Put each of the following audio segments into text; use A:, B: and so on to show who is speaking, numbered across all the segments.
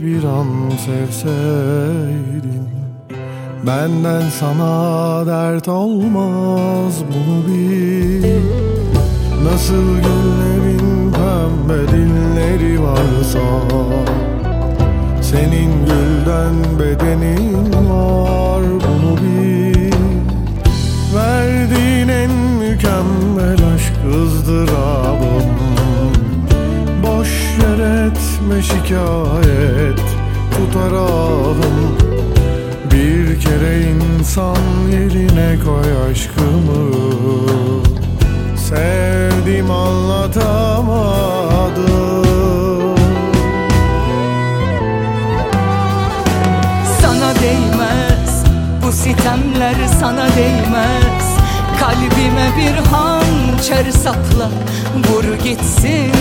A: bir an sevseydin, benden sana dert olmaz, bunu bil. Nasıl güllerin pembe dilleri varsa, senin gülden bedenin var, bunu bil. Verdiğin en mükemmel aşk ızdırabım, boş yer etme şikayet, tutar ahım. Bir kere insan yerine koy aşkımı, sevdim anlatamadım.
B: Sana değmez bu sitemler, sana değmez. Kalbime bir hançer sapla, vur gitsin.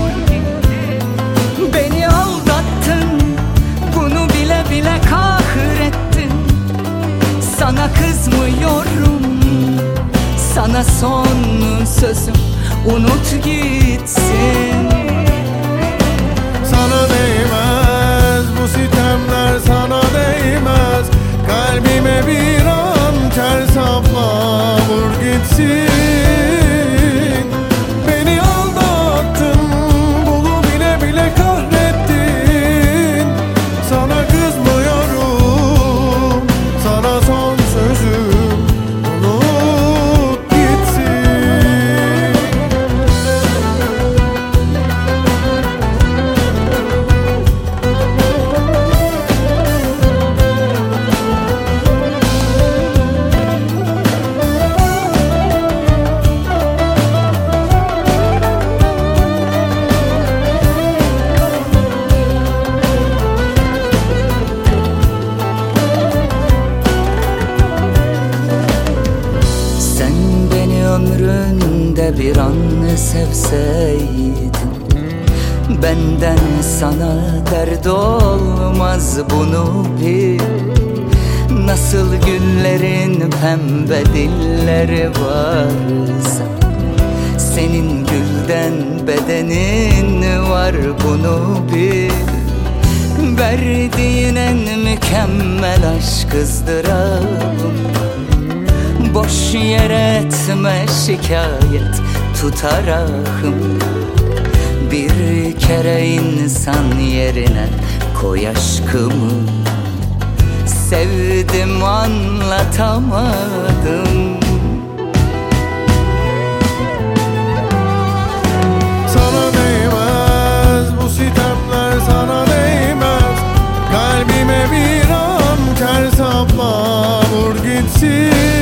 B: Beni aldattın, bunu bile bile kahrettin. Sana kızmıyorum, sana son sözüm, unut gitsin.
A: Sana değmez bu sitemler, sana değmez. Kalbime bir hançer sapla, vur gitsin. Beni aldattın, bunu bile bile kahrettin. Sana kızmıyorum, sana son sözüm, unut gitsin.
B: Ömründe bir an sevseydin, benden sana dert olmaz, bunu bil. Nasıl güllerin pembe dilleri varsa, senin gülden bedenin var, bunu bil. Verdiğin en mükemmel aşk ızdırabım, boş yer etme şikayet, tutar ahım. Bir kere insan yerine koy aşkımı, sevdim anlatamadım.
A: Sana değmez bu sitemler, sana değmez. Kalbime bir hançer sapla, vur gitsin.